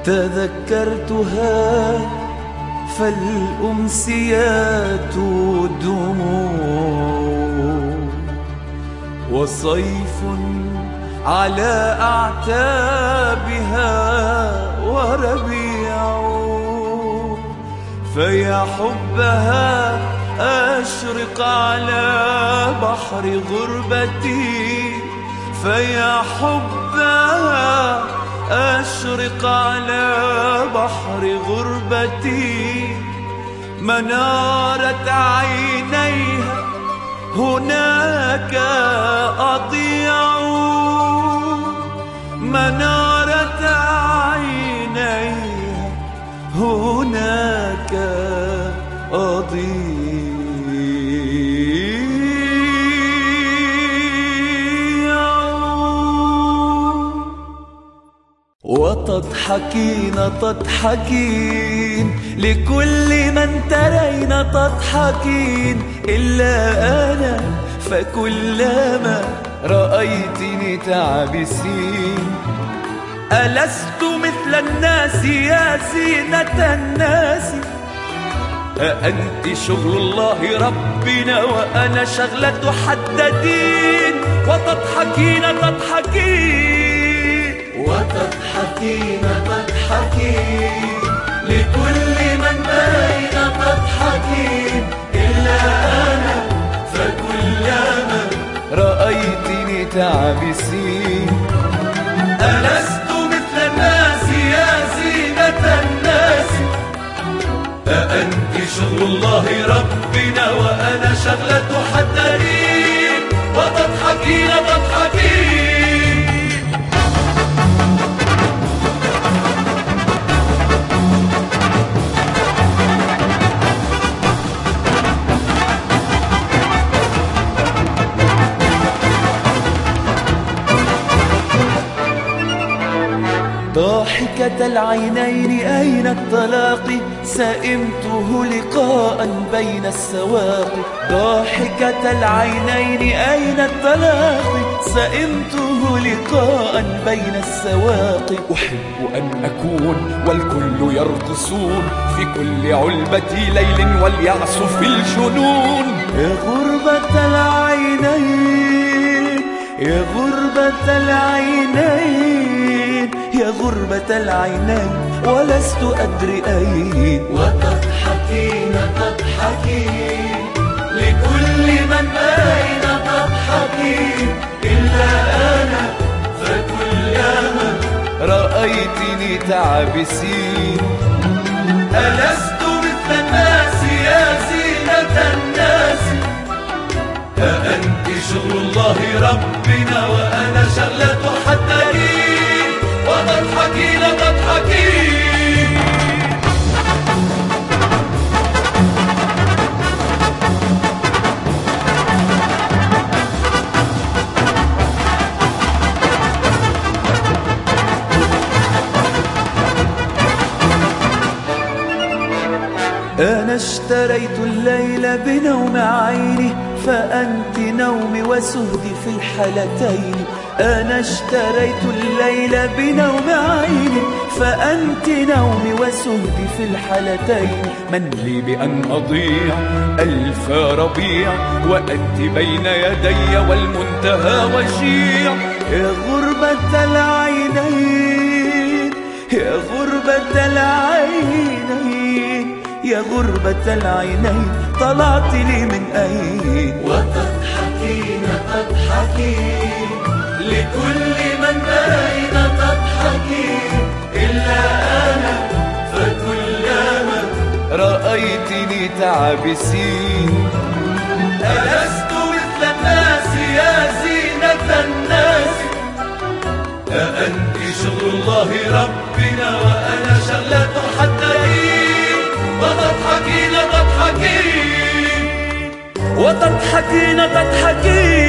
تذكرتها فالأمسيات دموع، وصيف على أعتابها وربيع، فيا حبها أشرق على بحر غربتي، فيا حبها أشرق على بحر غربتي، منارة عينيها هناك أضيع، منارة عينيها هناك أضيع. وتضحكين تضحكين لكل من ترين تضحكين، إلا أنا فكلما رأيتني تعبسين. ألست مثل الناس يا زينة الناس، أأنت شغل الله ربنا وأنا شغلة حدادين. وتضحكين تضحكين وتضحكين تضحكين لكل من بين تضحكين، إلا أنا فكلما رأيتني تعبسين. ألست مثل الناس يا زينة الناس، أأنت شغل الله ربنا وأنا شغلة حدادين. وتضحكين تضحكين ضاحكة العينين أين التلاقي، سئمته لقاء بين السواقي. ضاحكة العينين أين التلاقي، سئمته لقاء بين السواقي. أحب أن أكون والكل يرقصون في كل علبة ليل واليأس في الجنون. يا غربة العينين يا غربة العينين يا غربة العينين ولست أدري أين. وتضحكين تضحكين لكل من بين تضحكين، إلا أنا فكلما رأيتني تعبسين. ألست مثل الناس يا زينة الناس، أأنت شغل الله ربنا وأنا شغلة حدادين. وتضحكين تضحكين أنا اشتريت الليل بنوم عيني، فأنت نومي وسهدي في الحالتين. أنا اشتريت الليل بنوم عيني، فأنت نومي وسهدي في الحالتين. من لي بأن أضيع ألف ربيع وأنت بين يدي والمنتهى وشيع. يا غربة العينين يا غربة العينين يا غربة العينين طلعت لي من أين. وتضحكين تضحكين لكل من بين تضحكين، إلا أنا فكلما رأيتني تعبسين. ألست مثل الناس يا زينة الناس، أأنت شغل الله ربنا وأنا شغلة حدادين. وتضحكين تضحكين وتضحكين تضحكين